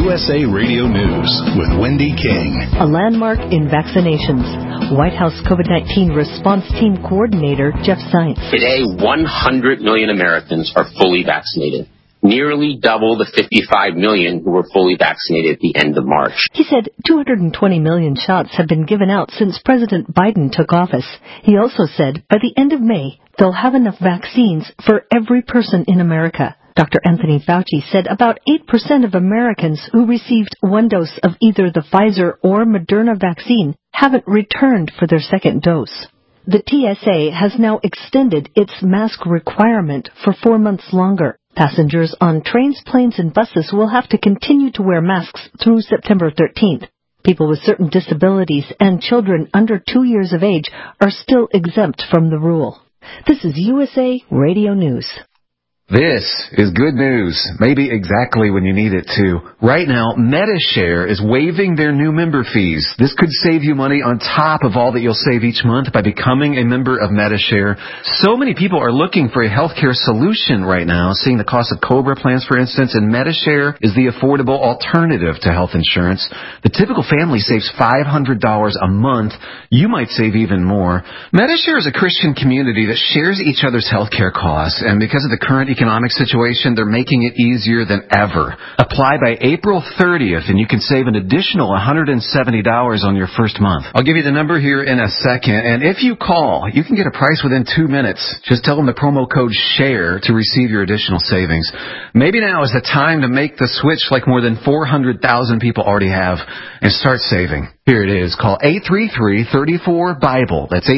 USA Radio News with Wendy King. A landmark in vaccinations. White House COVID-19 response team coordinator Jeff Zients. Today, 100 million Americans are fully vaccinated. Nearly double the 55 million who were fully vaccinated at the end of March. He said 220 million shots have been given out since President Biden took office. He also said by the end of May, they'll have enough vaccines for every person in America. Dr. Anthony Fauci said about 8% of Americans who received one dose of either the Pfizer or Moderna vaccine haven't returned for their second dose. The TSA has now extended its mask requirement for 4 months longer. Passengers on trains, planes, and buses will have to continue to wear masks through September 13th. People with certain disabilities and children under 2 years of age are still exempt from the rule. This is USA Radio News. This is good news, maybe exactly when you need it too. Right now, Medi-Share is waiving their new member fees. This could save you money on top of all that you'll save each month by becoming a member of Medi-Share. So many people are looking for a healthcare solution right now, seeing the cost of COBRA plans, for instance, and Medi-Share is the affordable alternative to health insurance. The typical family saves $500 a month. You might save even more. Medi-Share is a Christian community that shares each other's healthcare costs, and because of the current economic situation, they're making it easier than ever. Apply by April 30th, and you can save an additional $170 on your first month. I'll give you the number here in a second, and if you call, you can get a price within 2 minutes. Just tell them the promo code SHARE to receive your additional savings. Maybe now is the time to make the switch like more than 400,000 people already have and start saving. Here it is. Call 833-34-BIBLE. That's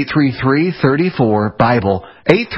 833-34-BIBLE.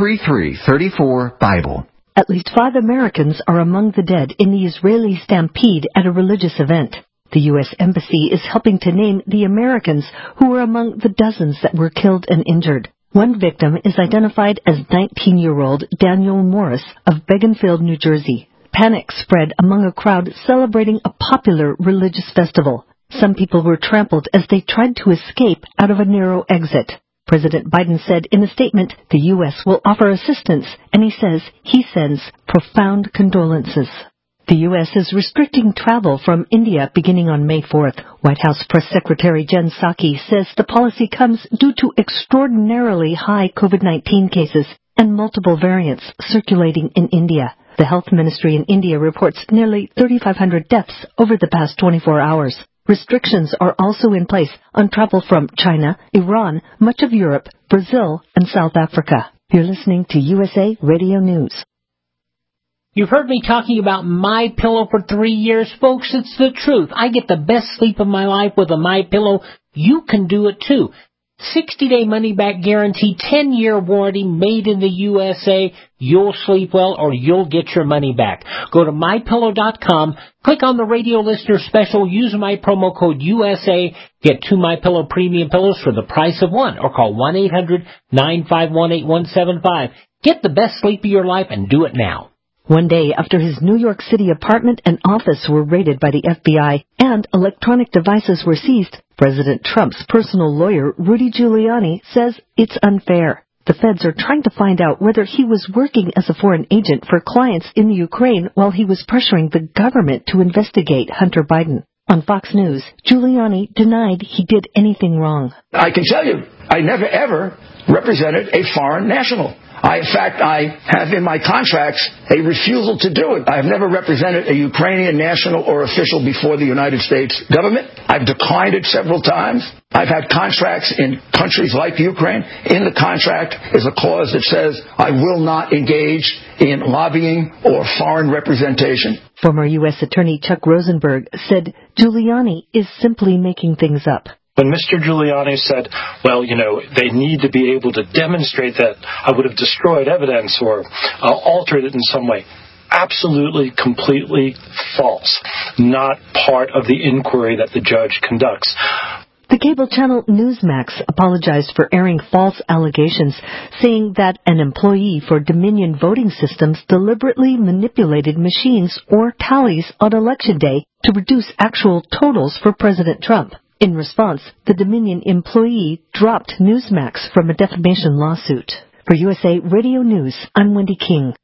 833-34-BIBLE. At least 5 Americans are among the dead in the Israeli stampede at a religious event. The U.S. Embassy is helping to name the Americans who were among the dozens that were killed and injured. One victim is identified as 19-year-old Daniel Morris of Beaconsfield, New Jersey. Panic spread among a crowd celebrating a popular religious festival. Some people were trampled as they tried to escape out of a narrow exit. President Biden said in a statement the U.S. will offer assistance, and he says he sends profound condolences. The U.S. is restricting travel from India beginning on May 4th. White House Press Secretary Jen Psaki says the policy comes due to extraordinarily high COVID-19 cases and multiple variants circulating in India. The health ministry in India reports nearly 3,500 deaths over the past 24 hours. Restrictions are also in place on travel from China, Iran, much of Europe, Brazil, and South Africa. You're listening to USA Radio News. You've heard me talking about MyPillow for 3 years, folks. It's the truth. I get the best sleep of my life with a MyPillow. You can do it too. 60-day money-back guarantee, 10-year warranty, made in the USA. You'll sleep well or you'll get your money back. Go to MyPillow.com, click on the radio listener special, use my promo code USA, get 2 MyPillow premium pillows for the price of one, or call 1-800-951-8175. Get the best sleep of your life and do it now. One day after his New York City apartment and office were raided by the FBI and electronic devices were seized, President Trump's personal lawyer, Rudy Giuliani, says it's unfair. The feds are trying to find out whether he was working as a foreign agent for clients in the Ukraine while he was pressuring the government to investigate Hunter Biden. On Fox News, Giuliani denied he did anything wrong. I can tell you, I never ever represented a foreign national. In fact, I have in my contracts a refusal to do it. I have never represented a Ukrainian national or official before the United States government. I've declined it several times. I've had contracts in countries like Ukraine. In the contract is a clause that says I will not engage in lobbying or foreign representation. Former U.S. Attorney Chuck Rosenberg said Giuliani is simply making things up. When Mr. Giuliani said, well, they need to be able to demonstrate that I would have destroyed evidence or altered it in some way, absolutely, completely false. Not part of the inquiry that the judge conducts. The cable channel Newsmax apologized for airing false allegations, saying that an employee for Dominion Voting Systems deliberately manipulated machines or tallies on Election Day to reduce actual totals for President Trump. In response, the Dominion employee dropped Newsmax from a defamation lawsuit. For USA Radio News, I'm Wendy King.